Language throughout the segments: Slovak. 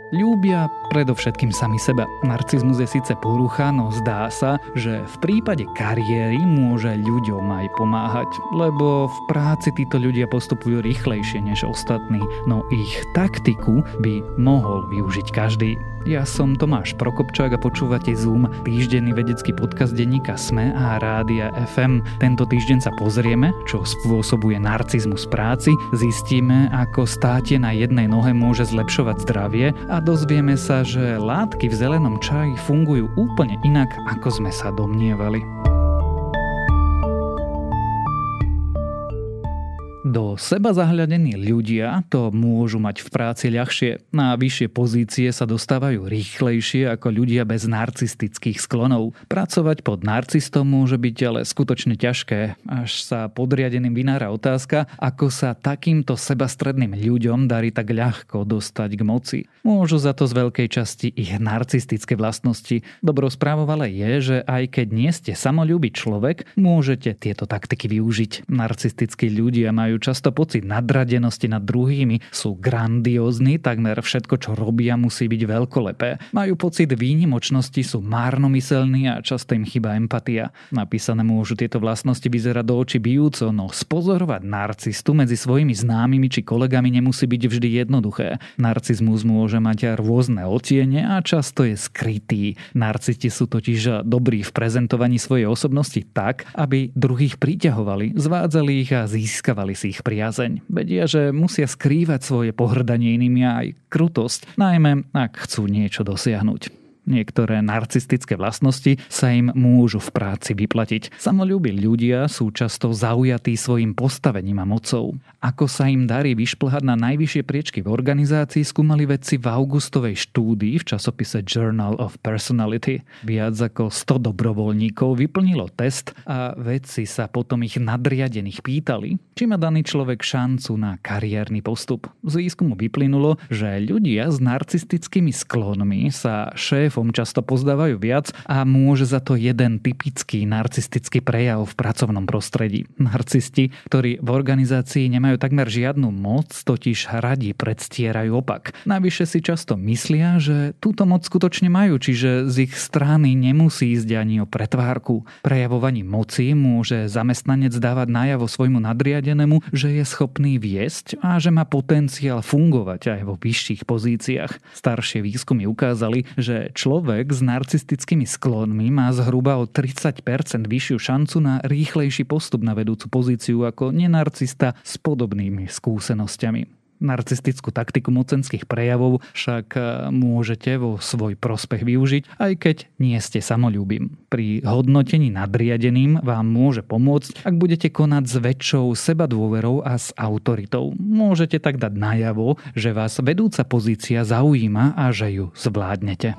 Ľúbia predovšetkým sami seba. Narcizmus je síce porucha, no zdá sa, že v prípade kariéry môže ľuďom aj pomáhať, lebo v práci títo ľudia postupujú rýchlejšie než ostatní, no ich taktiku by mohol využiť každý. Ja som Tomáš Prokopčák a počúvate Zoom, týždenný vedecký podcast denníka SME a Rádia FM. Tento týždeň sa pozrieme, čo spôsobuje narcizmus v práci, zistíme, ako státie na jednej nohe môže zlepšovať zdravie a dozvieme sa, že látky v zelenom čaji fungujú úplne inak, ako sme sa domnievali. Do seba zahľadení ľudia to môžu mať v práci ľahšie. Na vyššie pozície sa dostávajú rýchlejšie ako ľudia bez narcistických sklonov. Pracovať pod narcistom môže byť ale skutočne ťažké, až sa podriadeným vynára otázka, ako sa takýmto sebastredným ľuďom darí tak ľahko dostať k moci. Môžu za to z veľkej časti ich narcistické vlastnosti. Dobrou správou ale je, že aj keď nie ste samoľúbý človek, môžete tieto taktiky využiť. Narcistickí ľudia majú často pocit nadradenosti nad druhými, sú grandiózni, takmer všetko, čo robia, musí byť veľkolepé. Majú pocit výnimočnosti, sú márnomyselní a často im chýba empatia. Napísané môžu tieto vlastnosti vyzerať do očí bijúco, no spozorovať narcistu medzi svojimi známymi či kolegami nemusí byť vždy jednoduché. Narcizmus môže mať rôzne odtiene a často je skrytý. Narcisti sú totiž dobrí v prezentovaní svojej osobnosti tak, aby druhých priťahovali, zvádzali ich a získavali si ich priazeň. Vedia, že musia skrývať svoje pohrdanie inými a aj krutosť, najmä ak chcú niečo dosiahnuť. Niektoré narcistické vlastnosti sa im môžu v práci vyplatiť. Samoľúbí ľudia sú často zaujatí svojim postavením a mocou. Ako sa im darí vyšplhať na najvyššie priečky v organizácii, skúmali vedci v augustovej štúdii v časopise Journal of Personality. Viac ako 100 dobrovoľníkov vyplnilo test a vedci sa potom ich nadriadených pýtali, či má daný človek šancu na kariérny postup. Z výskumu vyplynulo, že ľudia s narcistickými sklonmi sa šéfom často pozdávajú viac a môže za to jeden typický narcistický prejav v pracovnom prostredí. Narcisti, ktorí v organizácii nemajú takmer žiadnu moc, totiž radi predstierajú opak. Navyše si často myslia, že túto moc skutočne majú, čiže z ich strany nemusí ísť ani o pretvárku. Prejavovaním moci môže zamestnanec dávať najavo svojmu nadriadenému, že je schopný viesť a že má potenciál fungovať aj vo vyšších pozíciách. Staršie výskumy ukázali, že človek s narcistickými sklonmi má zhruba o 30% vyššiu šancu na rýchlejší postup na vedúcu pozíciu ako nenarcista s podobnými skúsenosťami. Narcistickú taktiku mocenských prejavov však môžete vo svoj prospech využiť, aj keď nie ste samoľúbim. Pri hodnotení nadriadeným vám môže pomôcť, ak budete konať s väčšou sebadôverou a s autoritou. Môžete tak dať najavo, že vás vedúca pozícia zaujíma a že ju zvládnete.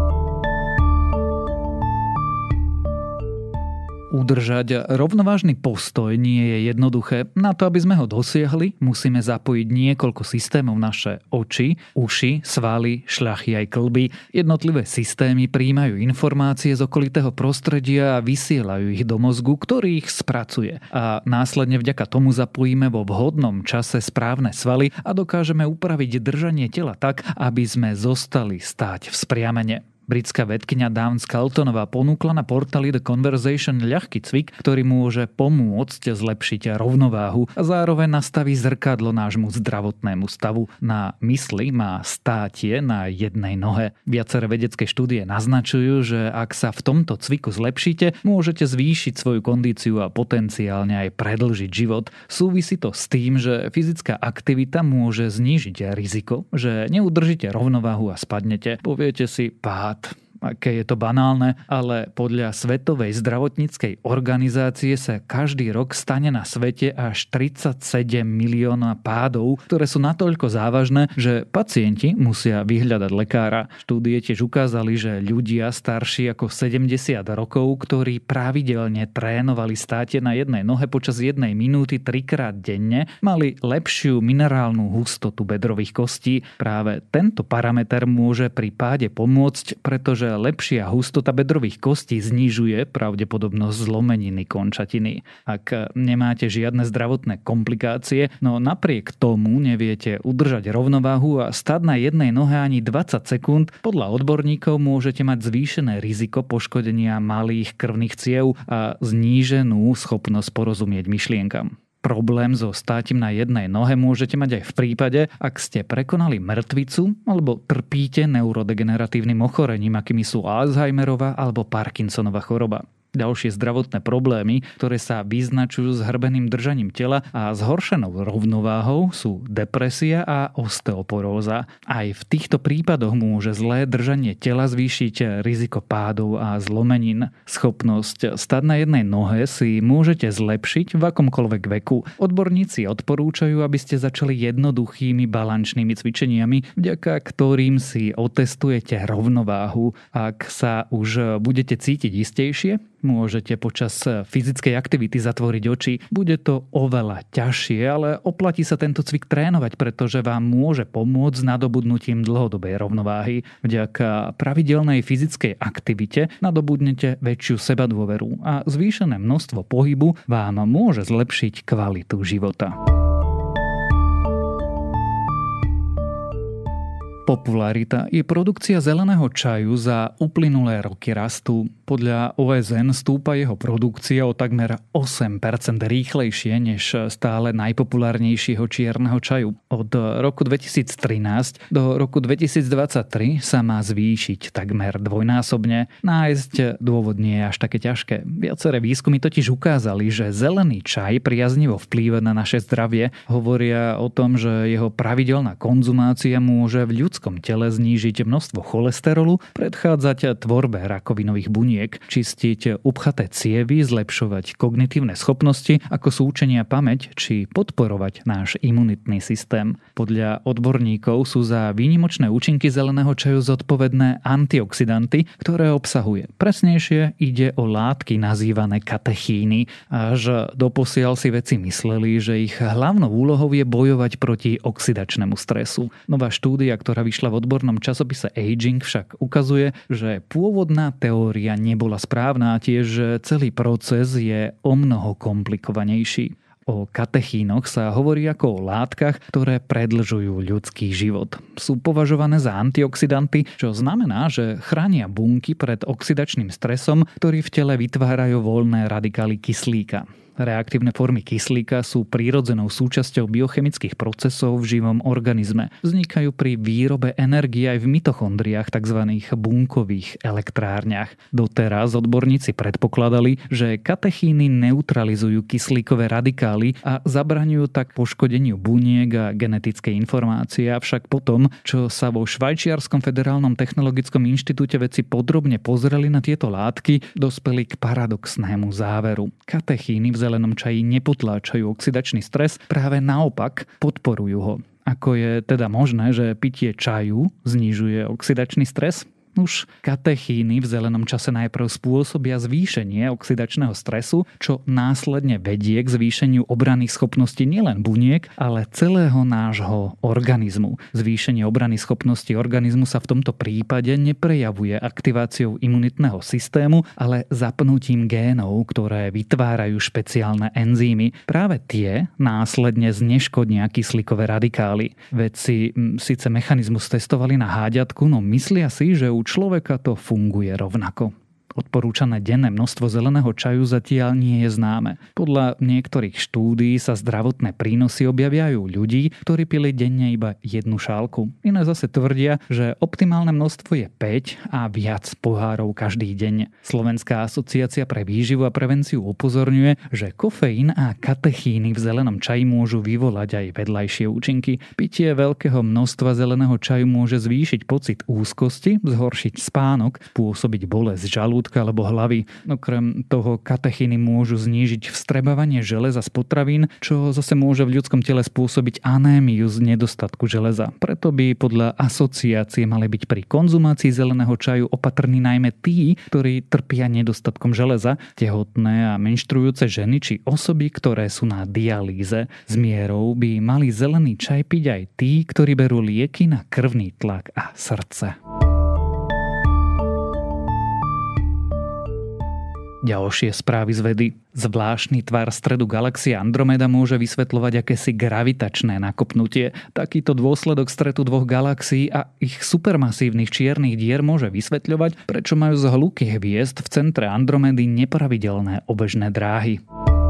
Udržať rovnovážny postoj nie je jednoduché. Na to, aby sme ho dosiahli, musíme zapojiť niekoľko systémov: naše oči, uši, svaly, šľachy aj kĺby. Jednotlivé systémy prijímajú informácie z okolitého prostredia a vysielajú ich do mozgu, ktorý ich spracuje. A následne vďaka tomu zapojíme vo vhodnom čase správne svaly a dokážeme upraviť držanie tela tak, aby sme zostali stáť v spriamene. Britská vedkyňa Dawn Skeltonová ponúkla na portáli The Conversation ľahký cvik, ktorý môže pomôcť zlepšiť rovnováhu a zároveň nastaví zrkadlo nášmu zdravotnému stavu. Na mysli má státie na jednej nohe. Viaceré vedecké štúdie naznačujú, že ak sa v tomto cviku zlepšíte, môžete zvýšiť svoju kondíciu a potenciálne aj predĺžiť život. Súvisí to s tým, že fyzická aktivita môže znížiť riziko, že neudržíte rovnováhu a spadnete. Poviete si: pád. Aké je to banálne, ale podľa Svetovej zdravotníckej organizácie sa každý rok stane na svete až 37 milióna pádov, ktoré sú natoľko závažné, že pacienti musia vyhľadať lekára. Štúdie tiež ukázali, že ľudia starší ako 70 rokov, ktorí pravidelne trénovali státie na jednej nohe počas 1 minúty 3-krát denne, mali lepšiu minerálnu hustotu bedrových kostí. Práve tento parameter môže pri páde pomôcť, pretože lepšia hustota bedrových kostí znižuje pravdepodobnosť zlomeniny končatiny. Ak nemáte žiadne zdravotné komplikácie, no napriek tomu neviete udržať rovnováhu a stať na jednej nohe ani 20 sekúnd, podľa odborníkov môžete mať zvýšené riziko poškodenia malých krvných ciev a zníženú schopnosť porozumieť myšlienkam. Problém so státím na jednej nohe môžete mať aj v prípade, ak ste prekonali mŕtvicu alebo trpíte neurodegeneratívnym ochorením, akými sú Alzheimerova alebo Parkinsonova choroba. Ďalšie zdravotné problémy, ktoré sa vyznačujú zhrbeným držaním tela a zhoršenou rovnováhou, sú depresia a osteoporóza. Aj v týchto prípadoch môže zlé držanie tela zvýšiť riziko pádov a zlomenín. Schopnosť stať na jednej nohe si môžete zlepšiť v akomkoľvek veku. Odborníci odporúčajú, aby ste začali jednoduchými balančnými cvičeniami, vďaka ktorým si otestujete rovnováhu. Ak sa už budete cítiť istejšie, môžete počas fyzickej aktivity zatvoriť oči. Bude to oveľa ťažšie, ale oplatí sa tento cvik trénovať, pretože vám môže pomôcť s nadobudnutím dlhodobej rovnováhy. Vďaka pravidelnej fyzickej aktivite nadobudnete väčšiu sebadôveru a zvýšené množstvo pohybu vám môže zlepšiť kvalitu života. Popularita i produkcia zeleného čaju za uplynulé roky rastú. Podľa OSN stúpa jeho produkcia o takmer 8% rýchlejšie než stále najpopulárnejšieho čierneho čaju. Od roku 2013 do roku 2023 sa má zvýšiť takmer dvojnásobne. Nájsť dôvod nie je až také ťažké. Viaceré výskumy totiž ukázali, že zelený čaj priaznivo vplýva na naše zdravie. Hovoria o tom, že jeho pravidelná konzumácia môže v ľudskom tele znížiť množstvo cholesterolu, predchádzať tvorbe rakovinových buniek, čistiť upchaté cievy, zlepšovať kognitívne schopnosti, ako sú učenie a pamäť, či podporovať náš imunitný systém. Podľa odborníkov sú za výnimočné účinky zeleného čaju zodpovedné antioxidanty, ktoré obsahuje. Presnejšie ide o látky nazývané katechíny. Až doposiaľ si vedci mysleli, že ich hlavnou úlohou je bojovať proti oxidačnému stresu. Nová štúdia, ktorá vyšla v odbornom časopise Aging, však ukazuje, že pôvodná teória nebola správna a tiež, že celý proces je omnoho komplikovanejší. O katechínoch sa hovorí ako o látkach, ktoré predĺžujú ľudský život. Sú považované za antioxidanty, čo znamená, že chránia bunky pred oxidačným stresom, ktorý v tele vytvárajú voľné radikály kyslíka. Reaktívne formy kyslíka sú prírodzenou súčasťou biochemických procesov v živom organizme. Vznikajú pri výrobe energie aj v mitochondriách, tzv. Bunkových elektrárniach. Doteraz odborníci predpokladali, že katechíny neutralizujú kyslíkové radikály a zabraňujú tak poškodeniu buniek a genetickej informácie. Avšak potom, čo sa vo Švajčiarskom federálnom technologickom inštitúte vedci podrobne pozreli na tieto látky, dospeli k paradoxnému záveru. Katechíny v zelenom čaji nepotláčajú oxidačný stres, práve naopak podporujú ho. Ako je teda možné, že pitie čaju znižuje oxidačný stres? Už katechíny v zelenom čase najprv spôsobia zvýšenie oxidačného stresu, čo následne vedie k zvýšeniu obranných schopností nielen buniek, ale celého nášho organizmu. Zvýšenie obranných schopností organizmu sa v tomto prípade neprejavuje aktiváciou imunitného systému, ale zapnutím génov, ktoré vytvárajú špeciálne enzymy. Práve tie následne zneškodnia kyslíkové radikály. Vedci síce mechanizmus testovali na háďatku, no myslia si, že u človeka to funguje rovnako. Odporúčané denné množstvo zeleného čaju zatiaľ nie je známe. Podľa niektorých štúdií sa zdravotné prínosy objaviajú ľudí, ktorí pili denne iba jednu šálku. Iné zase tvrdia, že optimálne množstvo je 5 a viac pohárov každý deň. Slovenská asociácia pre výživu a prevenciu upozorňuje, že kofeín a katechíny v zelenom čaji môžu vyvolať aj vedľajšie účinky. Pitie veľkého množstva zeleného čaju môže zvýšiť pocit úzkosti, zhoršiť spánok, spôsobiť bolesť žalúdka alebo hlavy. Okrem toho katechíny môžu znížiť vstrebávanie železa z potravín, čo zase môže v ľudskom tele spôsobiť anémiu z nedostatku železa. Preto by podľa asociácie mali byť pri konzumácii zeleného čaju opatrní najmä tí, ktorí trpia nedostatkom železa, tehotné a menštruujúce ženy či osoby, ktoré sú na dialýze. S mierou by mali zelený čaj piť aj tí, ktorí berú lieky na krvný tlak a srdce. Ďalšie správy z vedy. Zvláštny tvar stredu galaxie Andromeda môže vysvetľovať akési gravitačné nakopnutie. Takýto dôsledok stretu dvoch galaxií a ich supermasívnych čiernych dier môže vysvetľovať, prečo majú z hluky hviezd v centre Andromedy nepravidelné obežné dráhy.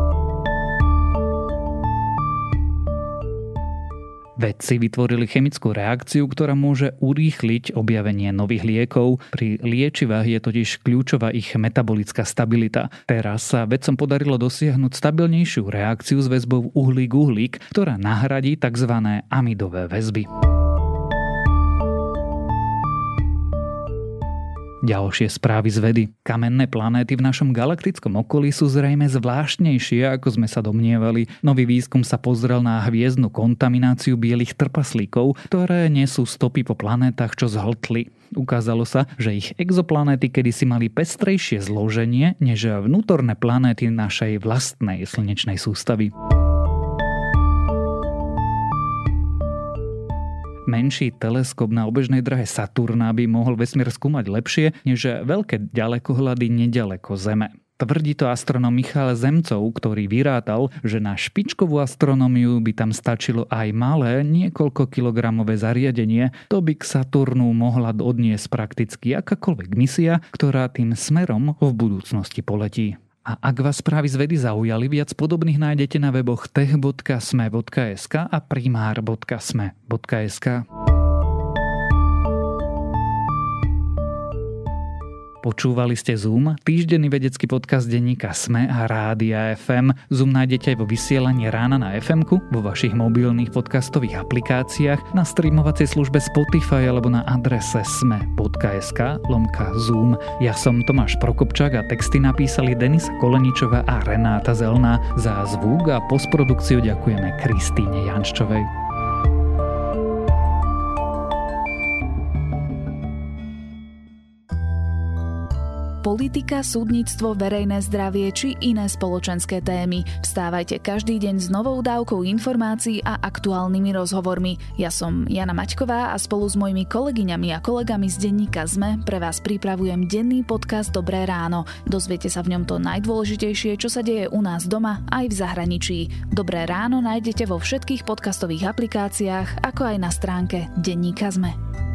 Vedci vytvorili chemickú reakciu, ktorá môže urýchliť objavenie nových liekov. Pri liečivách je totiž kľúčová ich metabolická stabilita. Teraz sa vedcom podarilo dosiahnuť stabilnejšiu reakciu s väzbou uhlík-uhlík, ktorá nahradí tzv. Amidové väzby. Ďalšie správy z vedy. Kamenné planéty v našom galaktickom okolí sú zrejme zvláštnejšie, ako sme sa domnievali. Nový výskum sa pozrel na hviezdnu kontamináciu bielých trpaslíkov, ktoré nesú stopy po planétach, čo zhltli. Ukázalo sa, že ich exoplanéty kedysi mali pestrejšie zloženie než vnútorné planéty našej vlastnej slnečnej sústavy. Menší teleskop na obežnej dráhe Saturna by mohol vesmír skúmať lepšie než veľké ďalekohľady neďaleko Zeme. Tvrdí to astronóm Michal Zemcov, ktorý vyrátal, že na špičkovú astronómiu by tam stačilo aj malé, niekoľko kilogramové zariadenie. To by k Saturnu mohla odniesť prakticky akákoľvek misia, ktorá tým smerom v budúcnosti poletí. A ak vás správy z vedy zaujali, viac podobných nájdete na weboch tech.sme.sk a primár.sme.sk. Počúvali ste Zoom, týždenný vedecký podcast denníka SME a Rádia FM. Zoom nájdete aj vo vysielaní rána na FM-ku, vo vašich mobilných podcastových aplikáciách, na streamovacej službe Spotify alebo na adrese sme.sk/Zoom. Ja som Tomáš Prokopčák a texty napísali Denisa Koleničová a Renáta Zelná. Za zvuk a postprodukciu ďakujeme Kristíne Janščovej. Politika, súdnictvo, verejné zdravie či iné spoločenské témy. Vstávajte každý deň s novou dávkou informácií a aktuálnymi rozhovormi. Ja som Jana Maťková a spolu s mojimi kolegyňami a kolegami z denníka SME pre vás pripravujem denný podcast Dobré ráno. Dozviete sa v ňom to najdôležitejšie, čo sa deje u nás doma aj v zahraničí. Dobré ráno nájdete vo všetkých podcastových aplikáciách, ako aj na stránke denníka SME.